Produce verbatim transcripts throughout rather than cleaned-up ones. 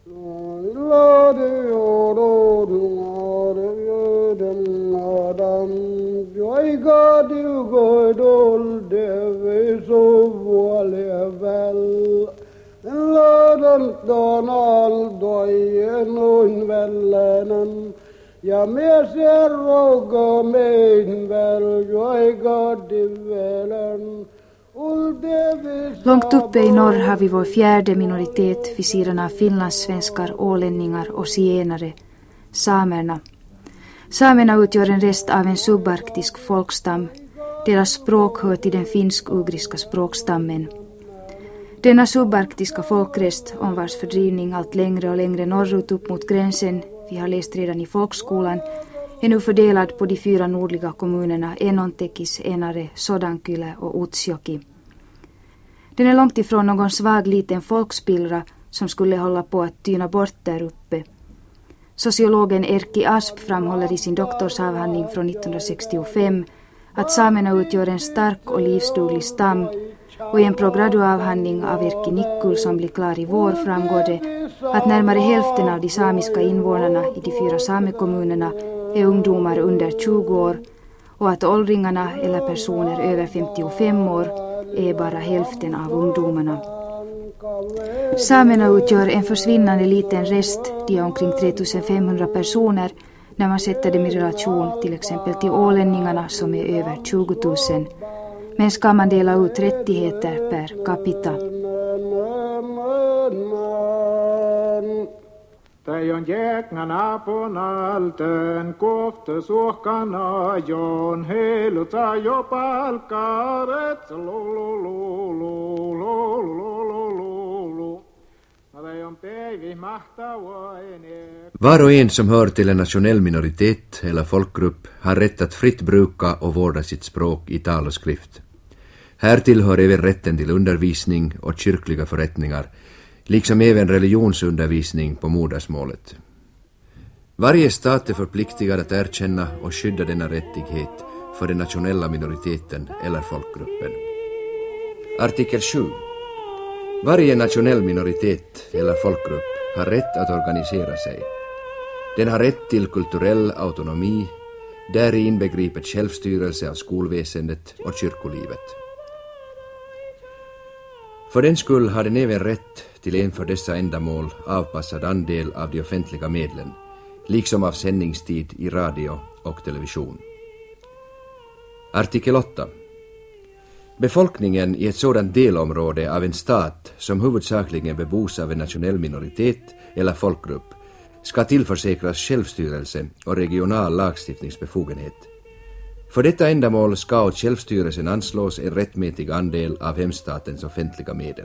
Ja me ser roga mein väl joiga divelen. Långt uppe i norr har vi vår fjärde minoritet vid sidan av finlandssvenskar, ålänningar och zigenare, samerna. Samerna utgör en rest av en subarktisk folkstam. Deras språk hör till den finsk-ugriska språkstammen. Denna subarktiska folkrest, om vars fördrivning allt längre och längre norrut upp mot gränsen, vi har läst redan i folkskolan, är nu fördelad på de fyra nordliga kommunerna Enontekis, Enare, Sodankylä och Utsjoki. Den är långt ifrån någon svag liten folkspillra som skulle hålla på att tyna bort där uppe. Sociologen Erkki Asp framhåller i sin doktorsavhandling från nittonhundrasextiofem att samerna utgör en stark och livsduglig stam, och i en prograduavhandling av Erkki Nikkul som blir klar i vår framgår det att närmare hälften av de samiska invånarna i de fyra samekommunerna är ungdomar under tjugo år och att åldringarna eller personer över femtiofem år är bara hälften av ungdomarna. Samerna utgör en försvinnande liten rest, de är omkring tre tusen femhundra personer, när man sätter dem i relation till exempel till ålänningarna som är över tjugo tusen. Men ska man dela ut rättigheter per capita? Tejon jäknarna på nalten, kofte suhkana jon, heiluta jo palkaret, Var och en som hör till en nationell minoritet eller folkgrupp har rätt att fritt bruka och vårda sitt språk i tal och skrift. Här tillhör även rätten till undervisning och kyrkliga förrättningar, liksom även religionsundervisning på modersmålet. Varje stat är förpliktigad att erkänna och skydda denna rättighet för den nationella minoriteten eller folkgruppen. Artikel sju. Varje nationell minoritet eller folkgrupp har rätt att organisera sig. Den har rätt till kulturell autonomi, där inbegripet självstyrelse av skolväsendet och kyrkolivet. För den skull har den även rätt till en för dessa ändamål avpassad andel av de offentliga medlen, liksom av sändningstid i radio och television. Artikel åtta. Befolkningen i ett sådant delområde av en stat som huvudsakligen bebos av en nationell minoritet eller folkgrupp ska tillförsäkras självstyrelse och regional lagstiftningsbefogenhet. För detta ändamål ska åt självstyrelsen anslås en rättmätig andel av hemstatens offentliga medel.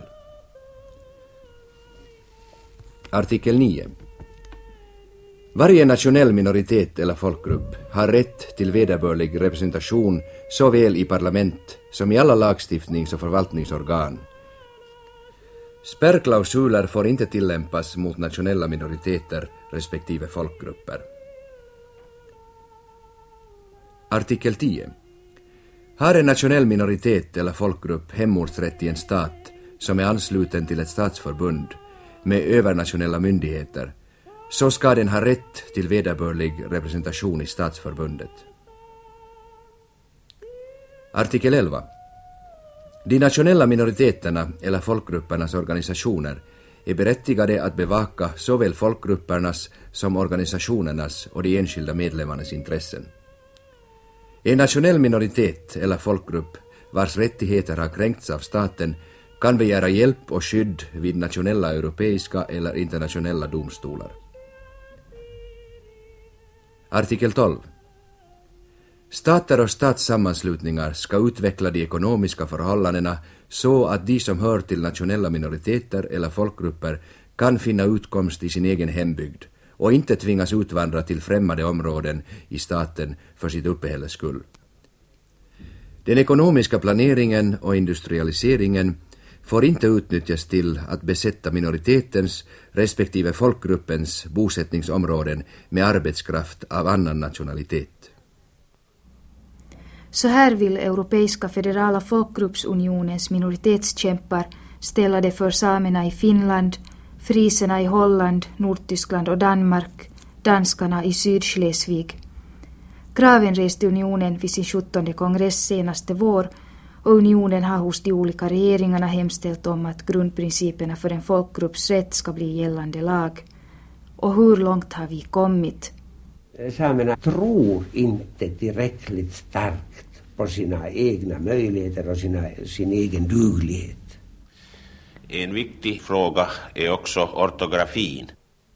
Artikel nio. Varje nationell minoritet eller folkgrupp har rätt till vederbörlig representation såväl i parlament som i alla lagstiftnings- och förvaltningsorgan. Spärrklausuler får inte tillämpas mot nationella minoriteter respektive folkgrupper. Artikel tio. Har en nationell minoritet eller folkgrupp hemortsrätt i en stat som är ansluten till ett statsförbund med övernationella myndigheter, så ska den ha rätt till vederbörlig representation i statsförbundet. Artikel elva. De nationella minoriteterna eller folkgruppernas organisationer är berättigade att bevaka såväl folkgruppernas som organisationernas och de enskilda medlemmarnas intressen. En nationell minoritet eller folkgrupp vars rättigheter har kränkts av staten kan begära hjälp och skydd vid nationella, europeiska eller internationella domstolar. Artikel tolv. Stater och statssammanslutningar ska utveckla de ekonomiska förhållandena så att de som hör till nationella minoriteter eller folkgrupper kan finna utkomst i sin egen hembygd och inte tvingas utvandra till främmande områden i staten för sitt uppehälles skull. Den ekonomiska planeringen och industrialiseringen får inte utnyttjas till att besätta minoritetens respektive folkgruppens bosättningsområden med arbetskraft av annan nationalitet. Så här vill Europeiska federala folkgruppsunionens minoritetskämpar ställa det för samerna i Finland, friserna i Holland, Nordtyskland och Danmark, danskarna i Sydschleswig. Kraven reste unionen vid sin sjuttonde kongress senaste vår och unionen har hos de olika regeringarna hemställt om att grundprinciperna för en folkgrupps rätt ska bli gällande lag. Och hur långt har vi kommit? Samerna tror inte tillräckligt starkt på sina egna möjligheter och sina, sin egen duglighet. En viktig fråga är också ortografin.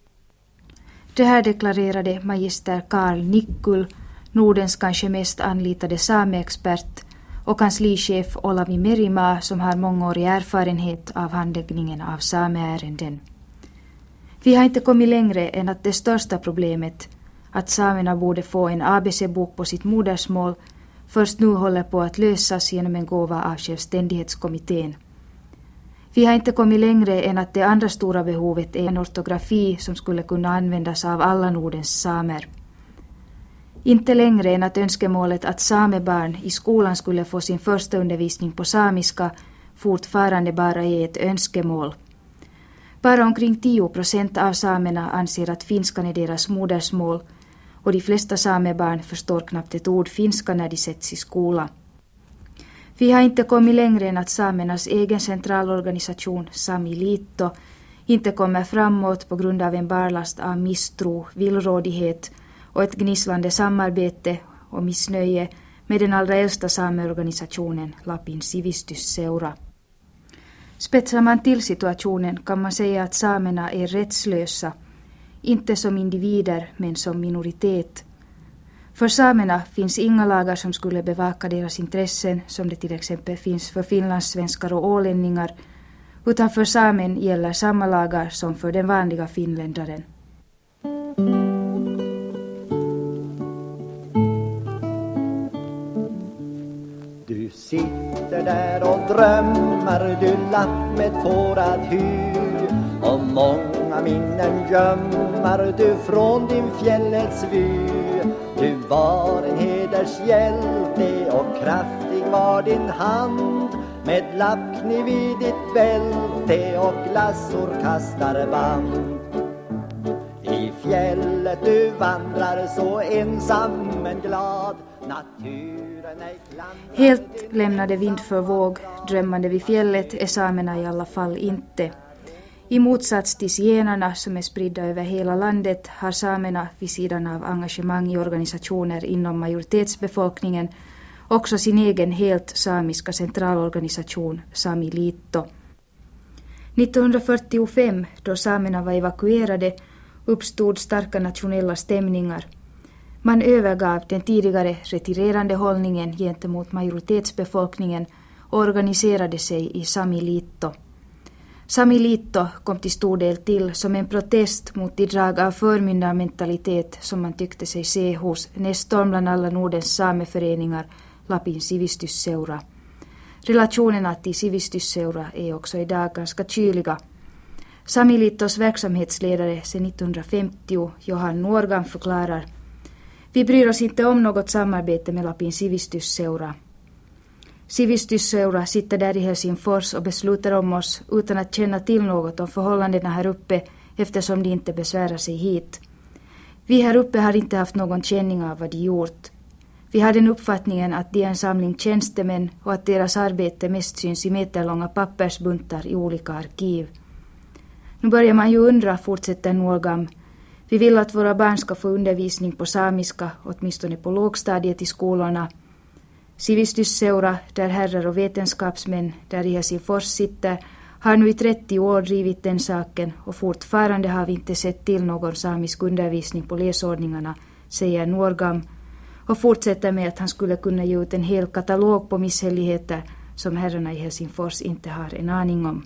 Det här deklarerade magister Karl Nikkul, Nordens kanske mest anlitade sameexpert, och kanslichef Olavi Merimaa som har mångårig erfarenhet av handläggningen av sameärenden. Vi har inte kommit längre än att det största problemet, att samerna borde få en A B C-bok på sitt modersmål, först nu håller på att lösas genom en gåva av självständighetskommittén. Vi har inte kommit längre än att det andra stora behovet är en ortografi som skulle kunna användas av alla Nordens samer. Inte längre än att önskemålet att samebarn i skolan skulle få sin första undervisning på samiska fortfarande bara är ett önskemål. Bara omkring tio procent av samerna anser att finskan är deras modersmål och de flesta samebarn förstår knappt ett ord finska när de sätts i skola. Vi har inte kommit längre än att samernas egen centralorganisation, Sami Liitto, inte kommer framåt på grund av en barlast av misstro, villrådighet och ett gnisslande samarbete och missnöje med den allra äldsta sameorganisationen, Lapin Sivistysseura. Spetsar man till situationen kan man säga att samerna är rättslösa, inte som individer men som minoritet. För samerna finns inga lagar som skulle bevaka deras intressen, som det till exempel finns för finlandssvenskar och ålänningar, utan för samen gäller samma lagar som för den vanliga finländaren. Du sitter där och drömmer, du lapp med tårad hy, och många minnen gömmar du från din fjällets vy. Du var en hedershjälte och kraftig var din hand, med lappkniv i ditt bälte och glassorkastarband. I fjället du vandrar så ensam men glad, naturen är klandrande. Helt lämnade vind för våg, drömmande vid fjället är samerna i alla fall inte. I motsats till zigenarna som är spridda över hela landet har samerna vid sidan av engagemang i organisationer inom majoritetsbefolkningen också sin egen helt samiska centralorganisation, Sami Liitto. nittonhundrafyrtiofem, då samerna var evakuerade, uppstod starka nationella stämningar. Man övergav den tidigare retirerande hållningen gentemot majoritetsbefolkningen och organiserade sig i Sami Liitto. Sami Liitto kom till stor del till som en protest mot de drag av förmyndarmentalitet som man tyckte sig se hos nästorm bland alla Nordens sameföreningar, Lapin Sivistysseura. Relationerna till Sivistysseura är också idag ganska kyliga. Sami Liittos verksamhetsledare sedan nittonhundrafemtio, Johan Nuorgam, förklarar: vi bryr oss inte om något samarbete med Lapin Sivistysseura. Sivistysseura sitter där i Helsingfors och beslutar om oss utan att känna till något om förhållandena här uppe, eftersom de inte besvärar sig hit. Vi här uppe har inte haft någon känning av vad de gjort. Vi har den uppfattningen att de är en samling tjänstemän och att deras arbete mest syns i meterlånga pappersbuntar i olika arkiv. Nu börjar man ju undra, fortsätter Nuorgam. Vi vill att våra barn ska få undervisning på samiska, åtminstone på lågstadiet i skolorna. Sivistysseura, där herrar och vetenskapsmän där i Helsingfors sitter, har nu i trettio år drivit den saken och fortfarande har vi inte sett till någon samisk undervisning på läsordningarna, säger Nuorgam, och fortsätter med att han skulle kunna ge ut en hel katalog på misshälligheter som herrarna i Helsingfors inte har en aning om.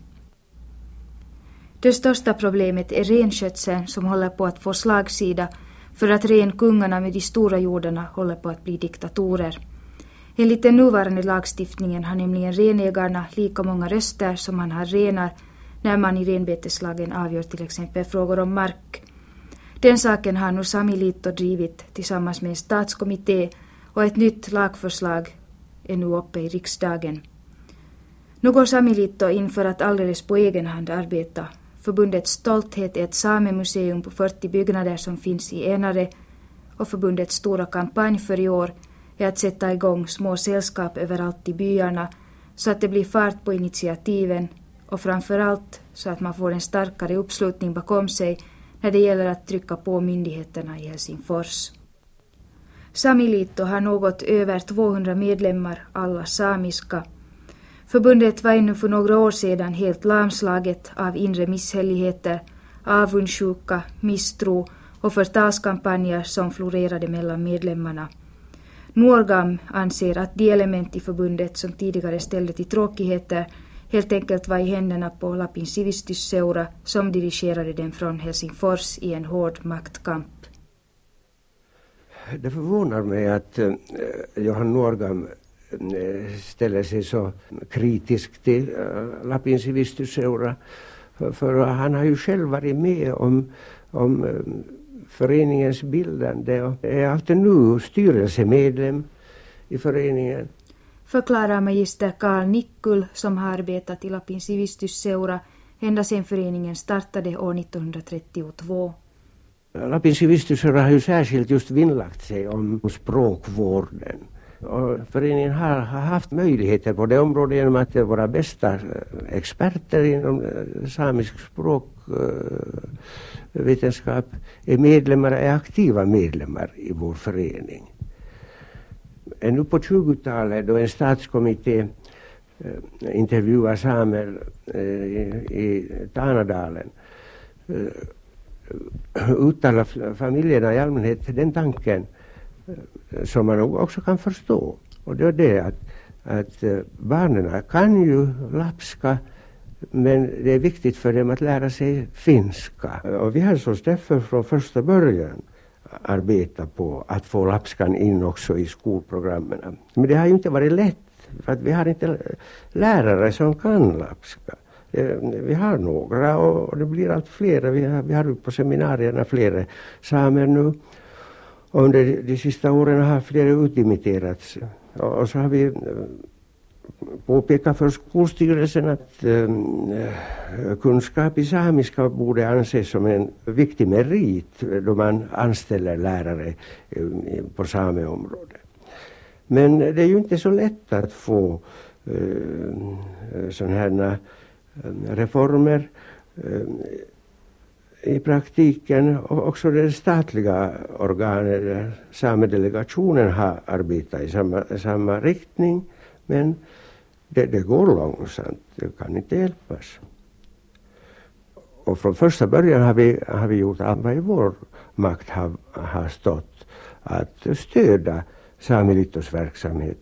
Det största problemet är renskötseln som håller på att få slagsida för att renkungarna med de stora jordarna håller på att bli diktatorer. Enligt den nuvarande lagstiftningen har nämligen renägarna lika många röster som man har renar när man i renbeteslagen avgör till exempel frågor om mark. Den saken har nu Sami Liitto drivit tillsammans med en statskommitté och ett nytt lagförslag är nu uppe i riksdagen. Nu går Sami Liitto in för att alldeles på egen hand arbeta Förbundets stolthet är ett samemuseum på fyrtio byggnader som finns i Enare, och förbundets stora kampanj för i år är att sätta igång små sällskap överallt i byarna så att det blir fart på initiativen och framförallt så att man får en starkare uppslutning bakom sig när det gäller att trycka på myndigheterna i Helsingfors. Samiliitto har något över tvåhundra medlemmar, alla samiska. Förbundet var ännu för några år sedan helt lamslaget av inre misshälligheter, avundsjuka, misstro och förtalskampanjer som florerade mellan medlemmarna. Nuorgam anser att de element i förbundet som tidigare ställde till tråkigheter helt enkelt var i händerna på Lapin Sivistysseura som dirigerade den från Helsingfors i en hård maktkamp. Det förvånar mig att eh, Johan Nuorgam eh, ställer sig så kritisk till eh, Lapin Sivistysseura. För, för han har ju själv varit med om, om eh, föreningens bildande och är alltid nu styrelsemedlem i föreningen. Förklarar magister Karl Nikkul som har arbetat i Lapin Sivistysseura ända sedan föreningen startade år nittonhundratrettiotvå. Lapin Sivistysseura har ju särskilt just vinnlagt sig om språkvården. Och föreningen har, har haft möjligheter på det området genom att våra bästa experter inom samisk språkvetenskap är medlemmar, är aktiva medlemmar i vår förening. Nu på tjugotalet då en statskommitté intervjuar samer i, i Tanadalen uttalar familjerna i allmänhet den tanken som man också kan förstå. Och det är det att, att barnen kan ju lapska, men det är viktigt för dem att lära sig finska. Och vi har så därför från första början arbeta på att få lapskan in också i skolprogrammen. Men det har ju inte varit lätt, för att vi har inte lärare som kan lapska. Vi har några och det blir allt fler. Vi har, vi har på seminarierna flera samer nu. Och under de sista åren har flera utdimitterats. Och så har vi påpekat för skolstyrelsen att eh, kunskap i samiska borde anses som en viktig merit då man anställer lärare eh, på sameområdet. Men det är ju inte så lätt att få eh, sådana här reformer eh, i praktiken. Och också det statliga organet, samedelegationen, har arbetat i samma, samma riktning, men det, det går långsamt, det kan inte hjälpas. Och från första början har vi, har vi gjort allt vad i vår makt har, har stått att stödja Sameliittos verksamhet.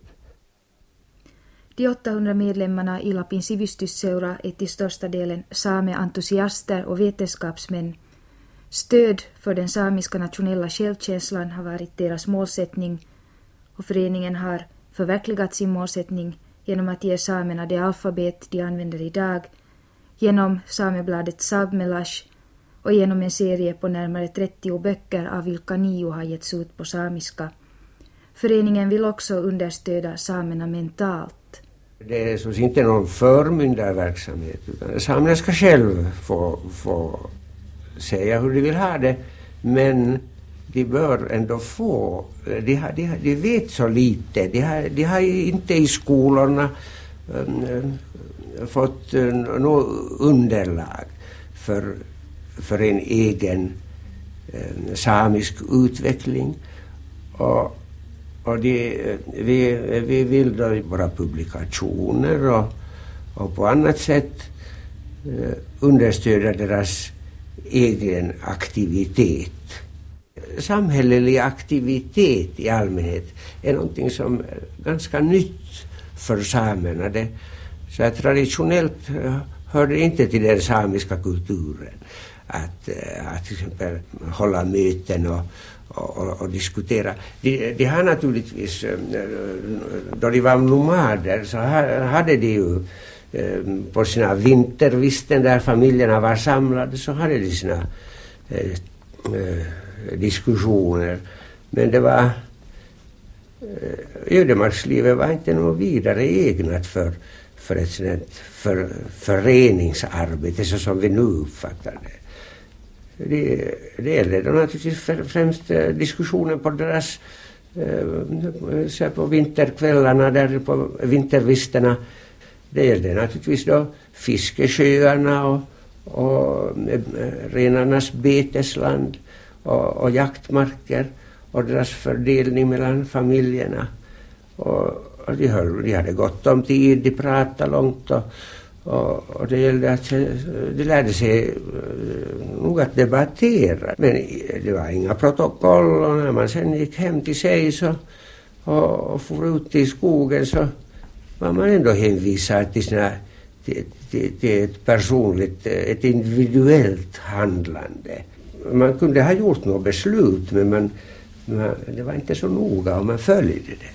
De åttahundra medlemmarna i Lapin Sivistysseura är till största delen sameentusiaster och vetenskapsmän. Stöd för den samiska nationella självkänslan har varit deras målsättning, och föreningen har förverkligat sin målsättning genom att ge samerna det alfabet de använder idag, genom samebladet Sabmelash och genom en serie på närmare trettio böcker av vilka nio har getts ut på samiska. Föreningen vill också understöda samerna mentalt. Det är så inte någon förmyndarverksamhet, utan samerna ska själv få, få säga hur de vill ha det, men de bör ändå få, de, har, de, de vet så lite, de har, de har inte i skolorna um, fått uh, något underlag för, för en egen uh, samisk utveckling. Och Och det, vi, vi vill då i våra publikationer och, och på annat sätt eh, understödja deras egen aktivitet. Samhällelig aktivitet i allmänhet är någonting som är ganska nytt för samerna. Det, så att traditionellt hör det inte till den samiska kulturen att, att till exempel hålla möten och Och, och, och diskutera. De, de har naturligtvis, då de var nomader så hade de ju på sina vintervisten där familjerna var samlade, så hade de sina eh, eh, diskussioner. Men det var eh, ödemarkslivet var inte något vidare egnat för, för ett sådant för, föreningsarbete så som vi nu uppfattar det. Det, det gäller då naturligtvis främst diskussionen på deras eh, så på vinterkvällarna där på vintervisterna. Det gäller naturligtvis då fiskesjöarna och, och eh, renarnas betesland och, och jaktmarker och deras fördelning mellan familjerna. Och, och de, höll, de hade gott om tid, de pratade långt och, och, och det gällde att de lärde sig uh, nog att debattera. Men det var inga protokoll och när man sen gick hem till sig så, och, och for ut i skogen så var man ändå hänvisad till, sina, till, till, till ett personligt, ett individuellt handlande. Man kunde ha gjort något beslut men man, man, det var inte så noga om man följde det.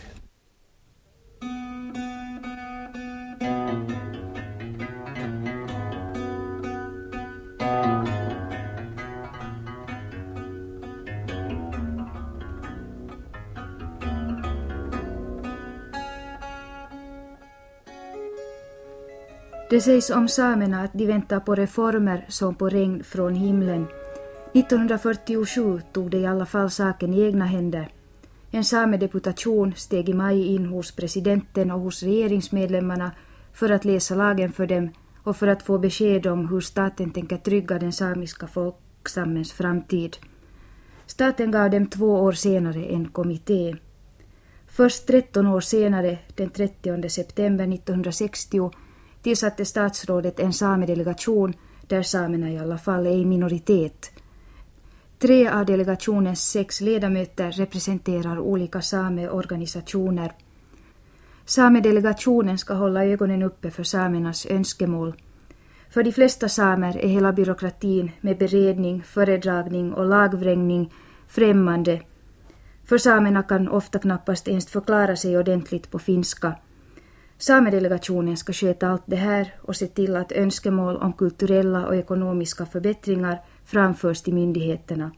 Det sägs om samerna att de väntar på reformer som på regn från himlen. nittonhundrafyrtiosju tog de i alla fall saken i egna händer. En samedeputation steg i maj in hos presidenten och hos regeringsmedlemmarna för att läsa lagen för dem och för att få besked om hur staten tänker trygga den samiska folkstammens framtid. Staten gav dem två år senare en kommitté. Först tretton år senare, den trettionde september nittonhundrasextio, tillsatte statsrådet en samedelegation där samerna i alla fall är i minoritet. Tre av delegationens sex ledamöter representerar olika sameorganisationer. Samedelegationen ska hålla ögonen uppe för samernas önskemål. För de flesta samer är hela byråkratin med beredning, föredragning och lagvrängning främmande. För samerna kan ofta knappast ens förklara sig ordentligt på finska. Samedelegationen ska sköta allt det här och se till att önskemål om kulturella och ekonomiska förbättringar framförs till myndigheterna.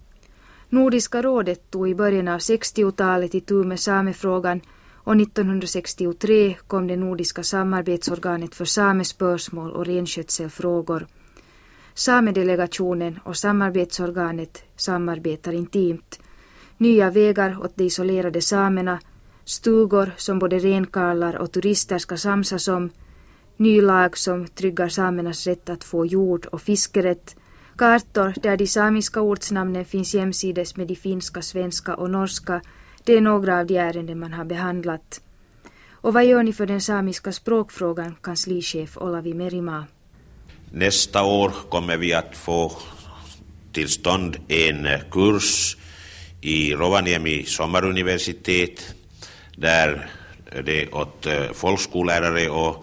Nordiska rådet tog i början av sextiotalet itu med samefrågan och nittonhundrasextiotre kom det nordiska samarbetsorganet för samespörsmål och renskötselfrågor. Samedelegationen och samarbetsorganet samarbetar intimt. Nya vägar åt de isolerade samerna, stugor som både renkarlar och turister ska samsas om, ny lag som tryggar samernas rätt att få jord och fiskerätt, kartor där de samiska ortsnamnen finns jämsides med de finska, svenska och norska, det är några av de ärenden man har behandlat. Och vad gör ni för den samiska språkfrågan, kanslichef Olavi Merimaa? Nästa år kommer vi att få till stånd en kurs i Rovaniemi sommaruniversitet där det åt folkskollärare och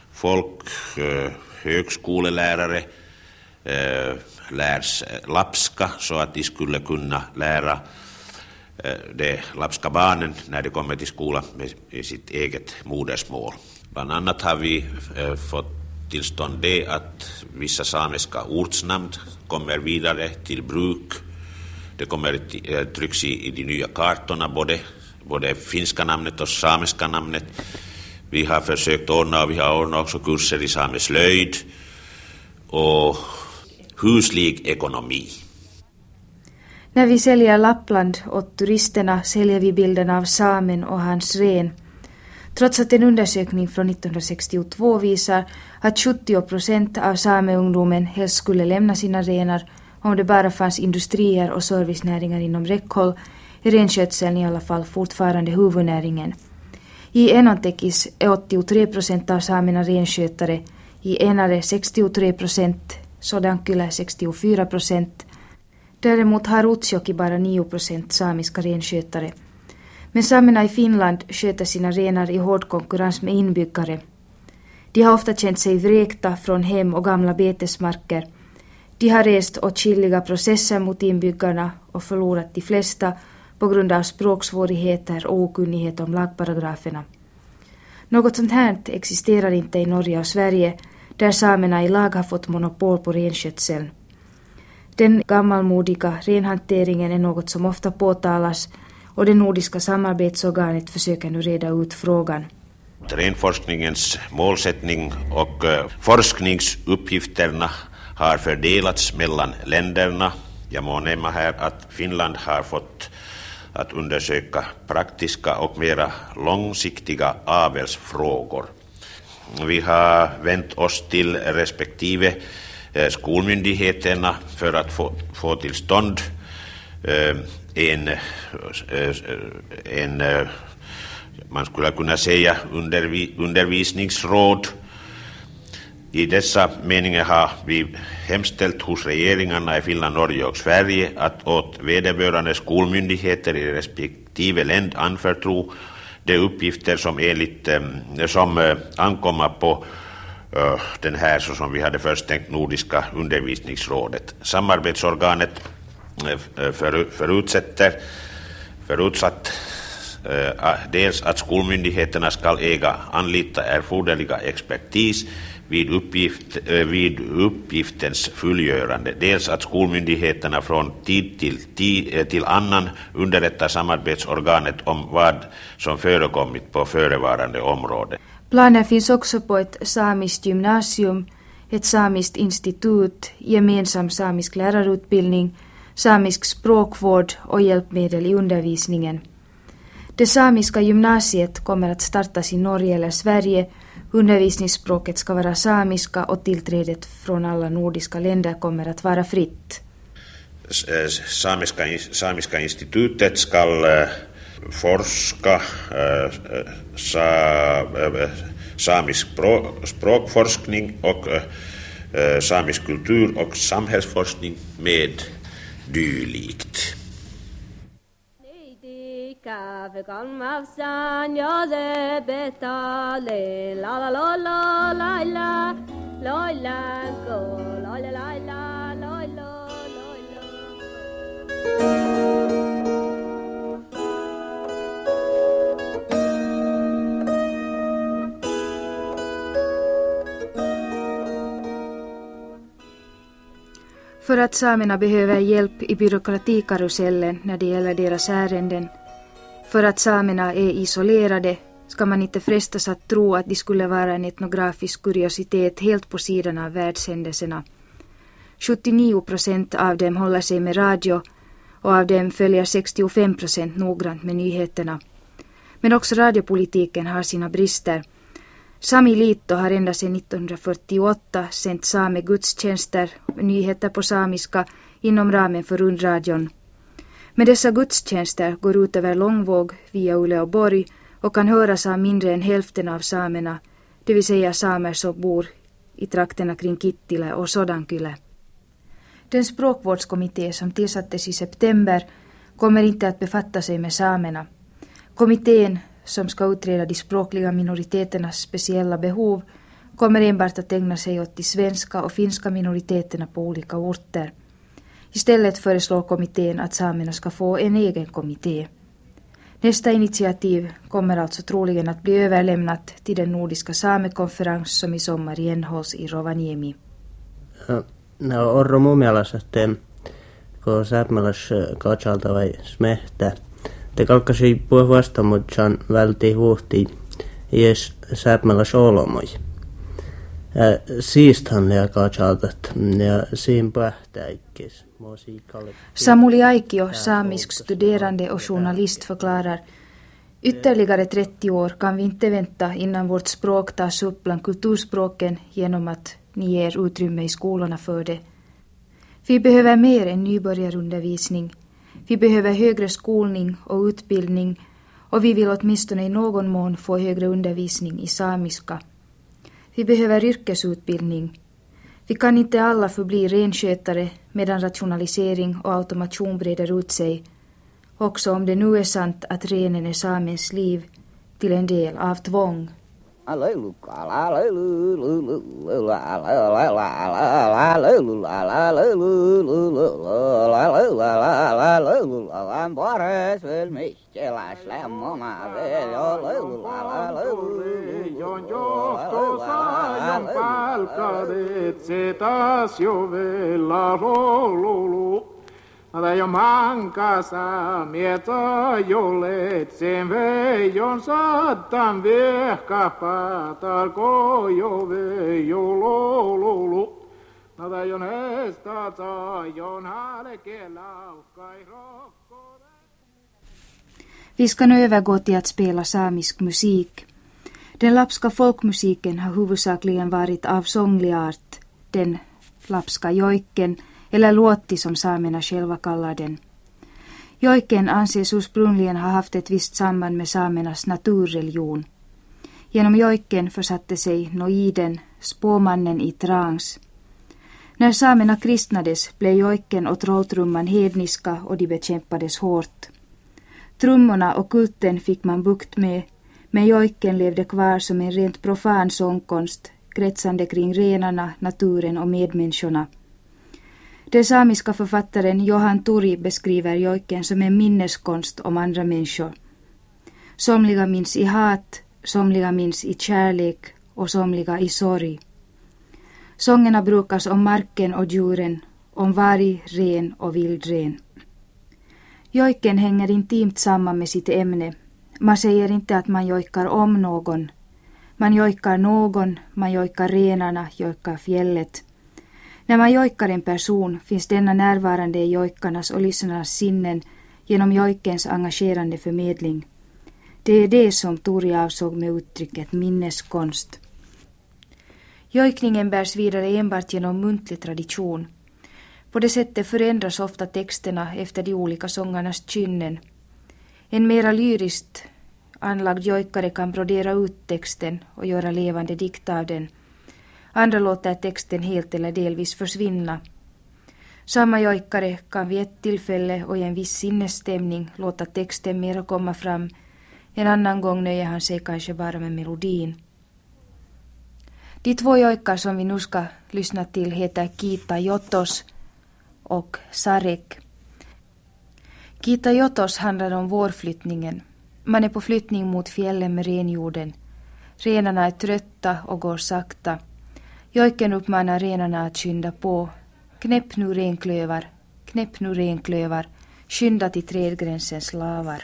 folkhögskolelärare eh, lärs lapska så att de skulle kunna lära eh, de lapska barnen när de kommer till skolan med, med sitt eget modersmål. Bland annat har vi eh, fått till stånd det att vissa samiska ortsnamn kommer vidare till bruk. Det kommer eh, trycks i, i de nya kartorna både både finska namnet och samiska namnet. Vi har försökt ordna och vi har ordnat också kurser i sameslöjd och huslig ekonomi. När vi säljer Lappland åt turisterna säljer vi bilden av samen och hans ren. Trots att en undersökning från nittonhundrasextiotvå visar att sjuttio procent av sameungdomen helst skulle lämna sina renar om det bara fanns industrier och servicenäringar inom räckhåll, är renskötseln i alla fall fortfarande huvudnäringen. I Enontekis är åttiotre procent av samerna renskötare, i Enare sextiotre procent, Sodankylä sextiofyra procent. Däremot har Utsjoki bara nio procent samiska renskötare. Men samerna i Finland sköter sina renar i hård konkurrens med inbyggare. De har ofta känt sig vräkta från hem och gamla betesmarker. De har rest åtskilliga processer mot inbyggarna och förlorat de flesta på grund av språksvårigheter och okunnighet om lagparagraferna. Något sånt här existerar inte i Norge och Sverige, där samerna i lag har fått monopol på renskötseln. Den gammalmodiga renhanteringen är något som ofta påtalas och det nordiska samarbetsorganet försöker nu reda ut frågan. Renforskningens målsättning och forskningsuppgifterna har fördelats mellan länderna. Jag må nämna här att Finland har fått att undersöka praktiska och mera långsiktiga avelsfrågor. Vi har vänt oss till respektive skolmyndigheterna för att få, få till stånd en, en man skulle kunna säga undervi, undervisningsråd. I dessa meningar har vi hemställt hos regeringarna i Finland, Norge och Sverige att åt vederbörande skolmyndigheter i respektive länd anförtro de uppgifter som enligt som ankommer på uh, den här, så som vi hade först tänkt, Nordiska undervisningsrådet. Samarbetsorganet uh, för, förutsätter förutsatt uh, dels att skolmyndigheterna ska äga anlita erforderliga expertis vid, uppgift, vid uppgiftens fullgörande. Dels att skolmyndigheterna från tid till, tid till annan underrättar samarbetsorganet om vad som förekommit på förevarande område. Planer finns också på ett samiskt gymnasium, ett samiskt institut, gemensam samisk lärarutbildning, samisk språkvård och hjälpmedel i undervisningen. Det samiska gymnasiet kommer att startas i Norge eller Sverige. Undervisningsspråket ska vara samiska och tillträdet från alla nordiska länder kommer att vara fritt. Samiska, samiska institutet ska forska äh, sa, äh, samisk språk, språkforskning och äh, samisk kultur och samhällsforskning med dylikt. Kaffe kan mafsan ja det betale la la la la la la la la go la la la la la la För att samerna behöver hjälp i byråkratikarusellen när det gäller deras ärenden. För att samerna är isolerade ska man inte frestas att tro att de skulle vara en etnografisk kuriositet helt på sidan av världshändelserna. sjuttionio procent av dem håller sig med radio och av dem följer sextiofem procent noggrant med nyheterna. Men också radiopolitiken har sina brister. Sami Liitto har ända sedan nittonhundrafyrtioåtta sänt same gudstjänster och nyheter på samiska inom ramen för rundradion. Men dessa gudstjänster går ut över långvåg via Uleåborg och kan höras av mindre än hälften av samerna, det vill säga samer som bor i trakterna kring Kittilä och Sodankylä. Den språkvårdskommitté som tillsattes i september kommer inte att befatta sig med samerna. Kommittén, som ska utreda de språkliga minoriteternas speciella behov, kommer enbart att ägna sig åt de svenska och finska minoriteterna på olika orter. Istället föreslår kommittén att samerna ska få en egen kommitté. Nästa initiativ kommer alltså troligen att bli överlämnat till den nordiska samekonferens som i sommar igenhålls i Rovaniemi. No orro mun mielestä, että kun saapmelas katsalta vai smehtä, te kalkkasi puhua vasta, mutta saan vältii huhti, jes saapmelas olomoi. Siisthan ja katsaltat ja siinä pähtäikkis. Samuli Aikio, samisk studerande och journalist, förklarar: ytterligare trettio år kan vi inte vänta innan vårt språk tas upp bland kulturspråken genom att ni ger utrymme i skolorna för det. Vi behöver mer än nybörjarundervisning. Vi behöver högre skolning och utbildning och vi vill åtminstone i någon mån få högre undervisning i samiska. Vi behöver yrkesutbildning. Vi kan inte alla förbli renskötare medan rationalisering och automation breder ut sig, också om det nu är sant att renen är samens liv till en del av tvång. Nada jo mankasa mieto jolet sen veijon sattan viehkapaatar kojo veijo lolulu. Nada jo nestata jon halke laukkai rokkore. Vi ska nu övergå till att spela samisk musik. Den lapska folkmusiken har huvudsakligen varit av sånglig art, den lapska joiken, eller låtti som samerna själva kallar den. Joiken anses ursprungligen ha haft ett visst samband med samernas naturreligion. Genom joiken försatte sig noiden, spåmannen, i trans. När samerna kristnades blev joiken och trolltrumman hedniska och de bekämpades hårt. Trummorna och kulten fick man bukt med, men joiken levde kvar som en rent profan sångkonst, kretsande kring renarna, naturen och medmänniskorna. Den samiska författaren Johan Turi beskriver joiken som en minneskonst om andra människor. Somliga minns i hat, somliga minns i kärlek och somliga i sorg. Sångerna brukas om marken och djuren, om varg, ren och vildren. Joiken hänger intimt samman med sitt ämne. Man säger inte att man joikar om någon. Man joikar någon, man joikar renarna, joikar fjället. När man joikar en person finns denna närvarande i joikarnas och lyssnarnas sinnen genom joikens engagerande förmedling. Det är det som Turi avsåg med uttrycket minneskonst. Joikningen bärs vidare enbart genom muntlig tradition. På det sättet förändras ofta texterna efter de olika sångarnas kynnen. En mera lyriskt anlagd joikare kan brodera ut texten och göra levande dikt av den. Andra låter texten helt eller delvis försvinna. Samma joikare kan vid ett tillfälle och i en viss sinnesstämning låta texten mera komma fram. En annan gång nöjer han sig kanske bara med melodin. De två joikar som vi nu ska lyssna till heter Kiita Jotos och Sarek. Kiita Jotos handlar om vårflyttningen. Man är på flyttning mot fjällen med renjorden. Renarna är trötta och går sakta. Joiken uppmanar renarna att skynda på. Knäpp nu renklövar, knäpp nu renklövar, skynda till trädgränsens lavar.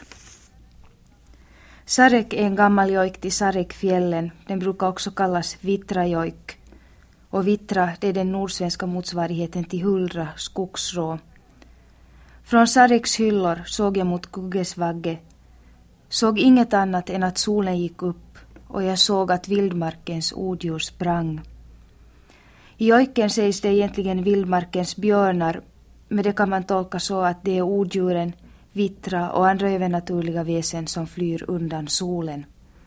Sarek är en gammal joik till Sarekfjällen. Den brukar också kallas Vittrajoik. Och Vittra, det är den nordsvenska motsvarigheten till huldra, skogsrå. Från Sareks hyllor såg jag mot Kuggesvagge. Såg inget annat än att solen gick upp och jag såg att vildmarkens odjur sprang. I joiken sägs det egentligen vildmarkens björnar, men det kan man tolka så att det är odjuren, vittra och andra övernaturliga väsen som flyr undan solen.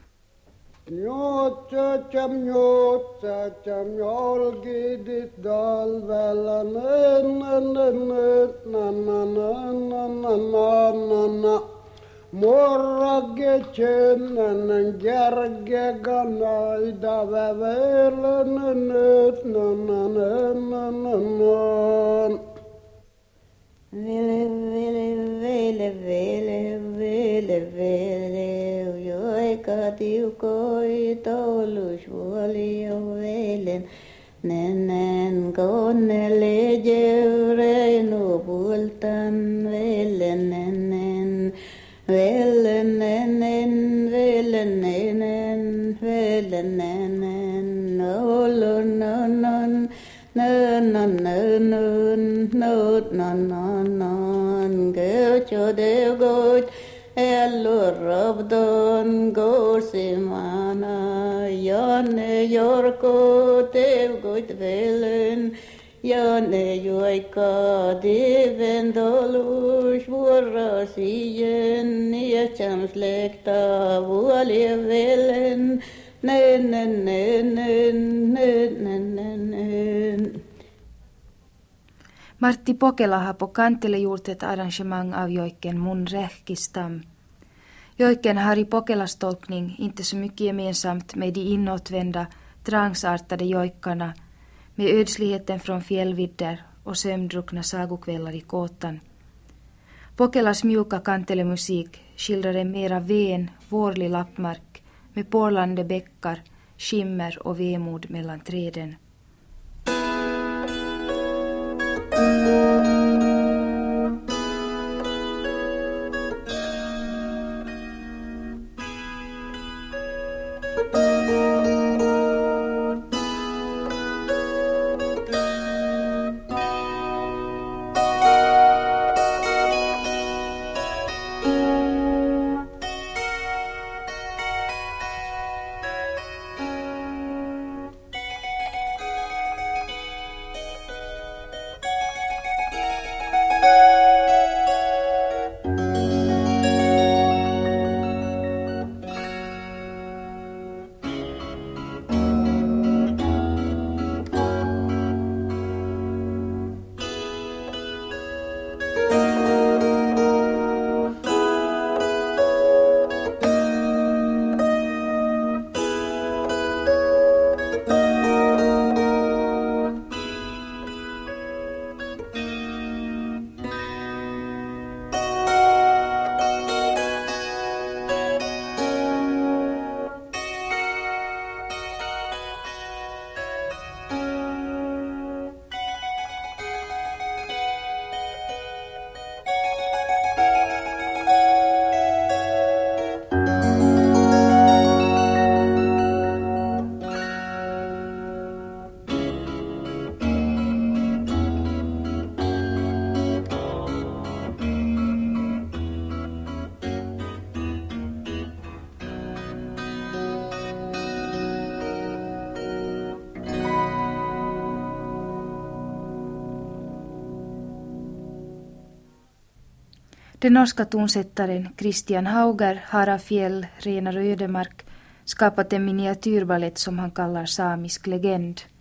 Njóta tjam njóta tjam njolgidit dalvella na na na na na na na na morrage kännan järge ganaida vävellä na na na na na na Vele vele vele vele vele joika tiukoi taulus vuolio velen nenen konnelle jeureinu puoltan velen nenen velen nenen velen nenen velen nenen olon non no no no no no no no no go cho de go ello rabdon go simana yane yorko te go velen yane yoika de vendolus vorra sien ni chamslekta vuolie velen ne ne ne ne ne ne ne ne. Martti Pokela har på Kantele gjort ett arrangemang av joiken Mun rähkistam. Joiken har i Pokelas tolkning inte så mycket gemensamt med de inåtvända, trangsartade joikarna med ödsligheten från fjällvidder och sömndruckna sagokvällar i kåtan. Pokelas mjuka kantelemusik skildrar en mera ven, vårlig lappmark med porlande bäckar, skimmer och vemod mellan träden. Den norska tonsättaren Christian Hauger har av fjäll, renar och ödemark skapat en miniatyrballett som han kallar Samisk legend.